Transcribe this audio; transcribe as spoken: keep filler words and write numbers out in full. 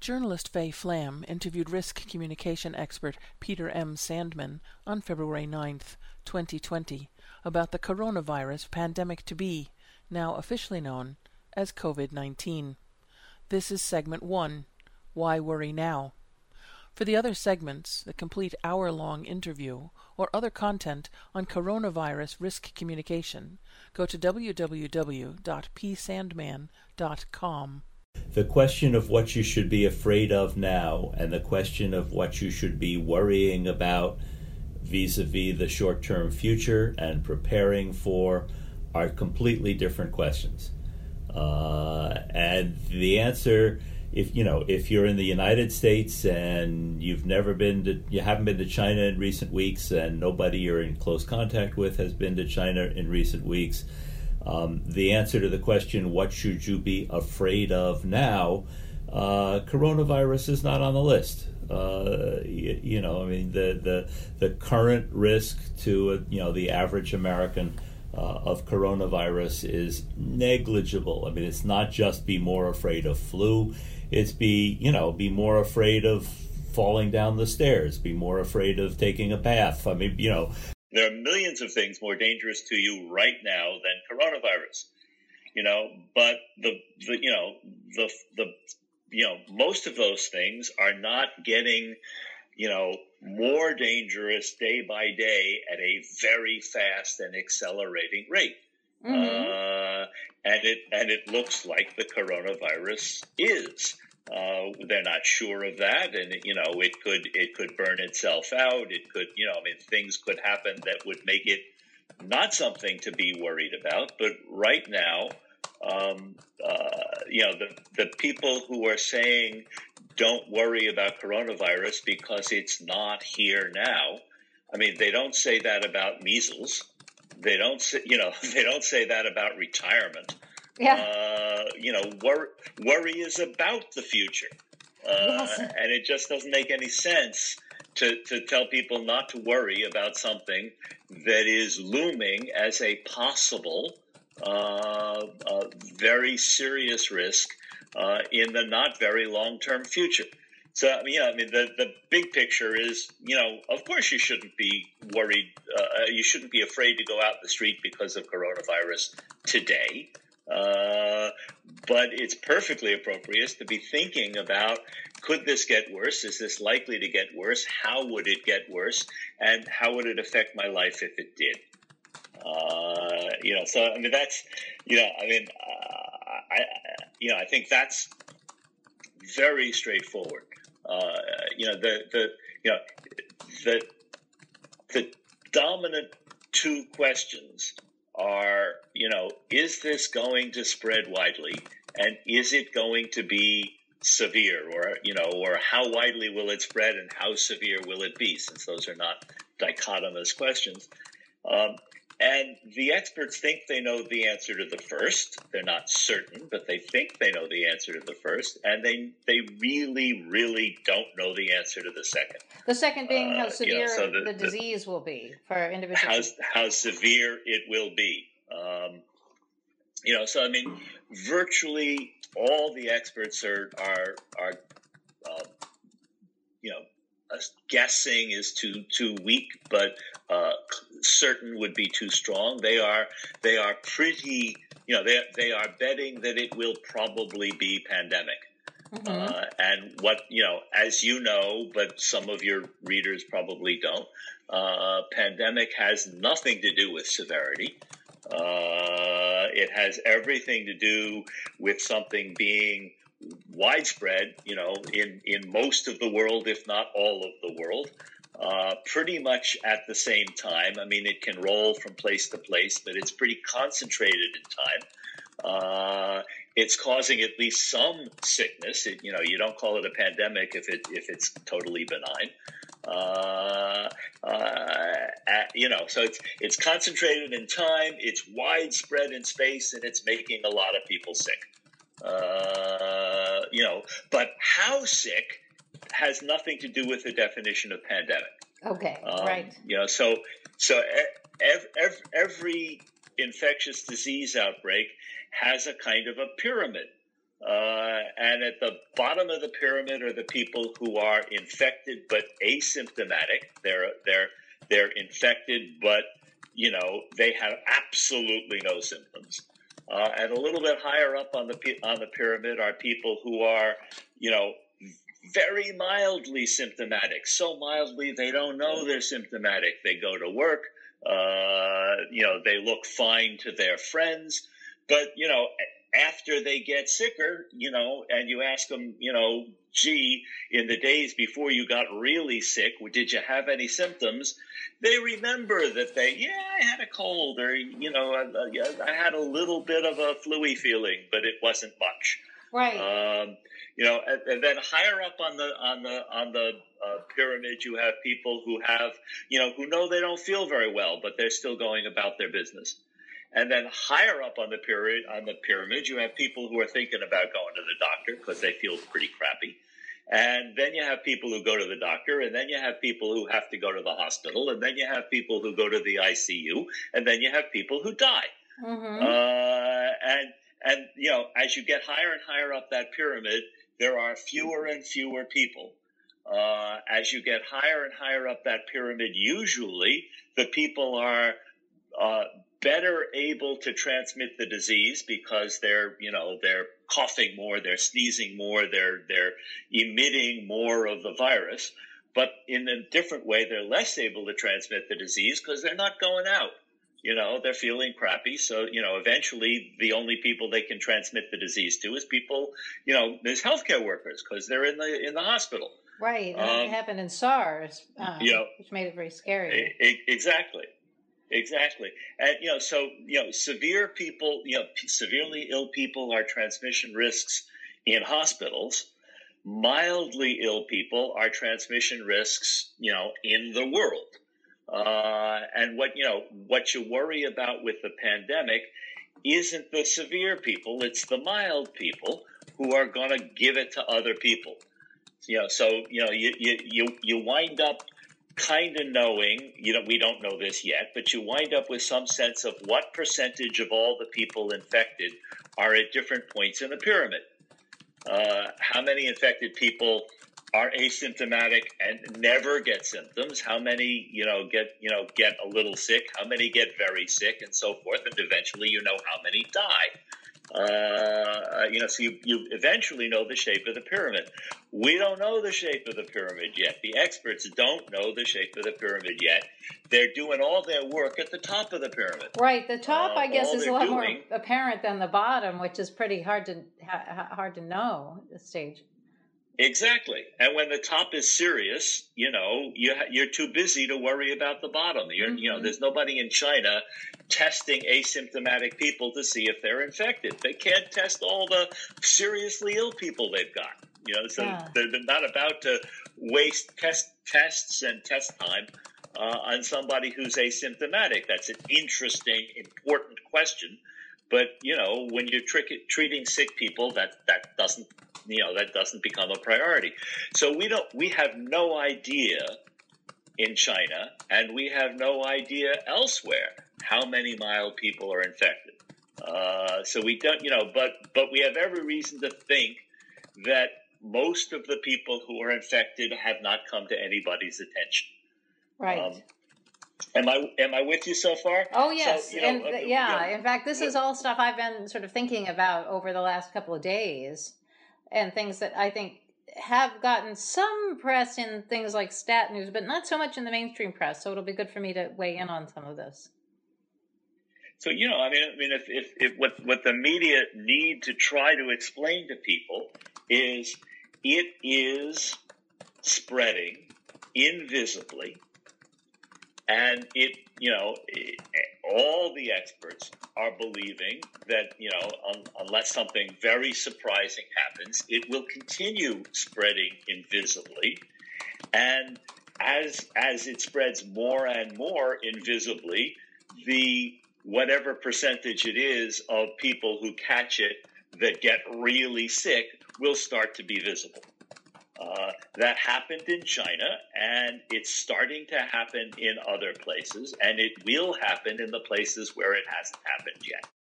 Journalist Faye Flam interviewed risk communication expert Peter M. Sandman on February ninth, twenty twenty, about the coronavirus pandemic to be, now officially known as COVID nineteen. This is segment one, Why Worry Now? For the other segments, the complete hour-long interview, or other content on coronavirus risk communication, go to w w w dot p sandman dot com. The question of what you should be afraid of now and the question of what you should be worrying about vis-a-vis the short-term future and preparing for are completely different questions. Uh, and the answer, if you know, if you're in the United States and you've never been to, you haven't been to China in recent weeks, and nobody you're in close contact with has been to China in recent weeks, um, the answer to the question, what should you be afraid of now, uh, coronavirus is not on the list. Uh, you, you know, I mean, the, the the current risk to uh, you know the average American Uh, of coronavirus is negligible. I mean, it's not just be more afraid of flu. It's be, you know, be more afraid of falling down the stairs, be more afraid of taking a bath. I mean, you know. There are millions of things more dangerous to you right now than coronavirus, you know, but the, the you know, the, the, you know, most of those things are not getting, you know, more dangerous day by day at a very fast and accelerating rate. Mm-hmm. Uh, and it and it looks like the coronavirus is. Uh, they're not sure of that, and you know it could it could burn itself out. It could, you know, I mean, things could happen that would make it not something to be worried about. But right now, um, uh, you know, the the people who are saying don't worry about coronavirus because it's not here now. I mean, they don't say that about measles. They don't say, you know, they don't say that about retirement. Yeah. Uh, you know, wor- worry is about the future. Uh, yes. And it just doesn't make any sense to, to tell people not to worry about something that is looming as a possible, uh, uh, very serious risk Uh, in the not very long-term future. So, I mean, yeah, I mean, the, the big picture is, you know, of course you shouldn't be worried. Uh, you shouldn't be afraid to go out in the street because of coronavirus today. Uh, but it's perfectly appropriate to be thinking about, could this get worse? Is this likely to get worse? How would it get worse? And how would it affect my life if it did? Uh, you know, so, I mean, that's, you know, I mean, uh, I, you know, I think that's very straightforward. Uh, you know, the, the, you know, the, the dominant two questions are, you know, is this going to spread widely, and is it going to be severe, or, you know, or how widely will it spread and how severe will it be, since those are not dichotomous questions. Um, And the experts think they know the answer to the first. They're not certain, but they think they know the answer to the first. And they they really, really don't know the answer to the second. The second being how uh, severe you know, so the, the disease the, will be for individuals. How, how severe it will be. Um, you know, so, I mean, virtually all the experts are, are, are uh, you know, Uh, guessing is too too weak, but uh, certain would be too strong. They are they are pretty, you know, they they are betting that it will probably be pandemic. Mm-hmm. Uh, and what, you know, as you know, but some of your readers probably don't, uh, pandemic has nothing to do with severity. Uh, it has everything to do with something being widespread, you know, in, in most of the world, if not all of the world, uh, pretty much at the same time. I mean, it can roll from place to place, but it's pretty concentrated in time. Uh, it's causing at least some sickness. It, you know, you don't call it a pandemic if it if it's totally benign. Uh, uh, at, you know, so it's it's concentrated in time, it's widespread in space, and it's making a lot of people sick. Uh, you know, but how sick has nothing to do with the definition of pandemic. Okay, um, right. You know, so so ev- ev- every infectious disease outbreak has a kind of a pyramid. Uh, and at the bottom of the pyramid are the people who are infected but asymptomatic. They're they're they're infected, but you know they have absolutely no symptoms. Uh, and a little bit higher up on the on the pyramid are people who are, you know, very mildly symptomatic. So mildly they don't know they're symptomatic. They go to work. Uh, you know, they look fine to their friends, but you know. After they get sicker, you know, and you ask them, you know, gee, in the days before you got really sick, did you have any symptoms? They remember that they, yeah, I had a cold, or, you know, I, I had a little bit of a flu-y feeling, but it wasn't much. Right. Um, you know, and, and then higher up on the on the on the uh, pyramid, you have people who have, you know, who know they don't feel very well, but they're still going about their business. And then higher up on the pyramid, on the pyramid, you have people who are thinking about going to the doctor because they feel pretty crappy. And then you have people who go to the doctor, and then you have people who have to go to the hospital, and then you have people who go to the I C U, and then you have people who die. Mm-hmm. Uh, and, and, you know, as you get higher and higher up that pyramid, there are fewer and fewer people. Uh, as you get higher and higher up that pyramid, usually the people are uh, better able to transmit the disease because they're, you know, they're coughing more, they're sneezing more, they're they're emitting more of the virus. But in a different way, they're less able to transmit the disease because they're not going out. You know, they're feeling crappy. So, you know, eventually the only people they can transmit the disease to is people, you know, there's healthcare workers because they're in the in the hospital. Right. And Um, it happened in SARS, um, you know, which made it very scary. e- e- exactly. Exactly. And, you know, so, you know, severe people, you know, p- severely ill people are transmission risks in hospitals. Mildly ill people are transmission risks, you know, in the world. Uh, and what, you know, what you worry about with the pandemic isn't the severe people, it's the mild people who are going to give it to other people. You know, so, you know, you, you, you, you wind up kind of knowing, you know, we don't know this yet, but you wind up with some sense of what percentage of all the people infected are at different points in the pyramid. Uh, how many infected people are asymptomatic and never get symptoms? How many, you know, get, you know, get a little sick? How many get very sick and so forth? And eventually, you know, how many die. Uh, you know, so you, you eventually know the shape of the pyramid. We don't know the shape of the pyramid yet. The experts don't know the shape of the pyramid yet. They're doing all their work at the top of the pyramid. Right. The top, Uh, I guess, all is a they're lot doing- more apparent than the bottom, which is pretty hard to ha- hard to know at this stage. Exactly. And when the top is serious, you know, you ha- you're too busy to worry about the bottom. You're, Mm-hmm. you know, there's nobody in China testing asymptomatic people to see if they're infected. They can't test all the seriously ill people they've got. You know, so Yeah. they're, they're not about to waste test tests and test time uh, on somebody who's asymptomatic. That's an interesting, important question. But, you know, when you're trick- treating sick people, that, that doesn't, you know, that doesn't become a priority. So we don't, we have no idea in China, and we have no idea elsewhere how many mild people are infected. Uh, so we don't, you know, but, but we have every reason to think that most of the people who are infected have not come to anybody's attention. Right. Um, Am I am I with you so far? Oh, yes. So, you know, and uh, th- you yeah, know, in fact, this is all stuff I've been sort of thinking about over the last couple of days, and things that I think have gotten some press in things like Stat News, but not so much in the mainstream press. So it'll be good for me to weigh in on some of this. So, you know, I mean, I mean, if, if, if what, what the media need to try to explain to people is it is spreading invisibly, and it, you know, it, all the experts are believing that, you know, un, unless something very surprising happens, it will continue spreading invisibly. And as as it spreads more and more invisibly, the whatever percentage it is of people who catch it that get really sick will start to be visible. Uh, that happened in China, and it's starting to happen in other places, and it will happen in the places where it hasn't happened yet.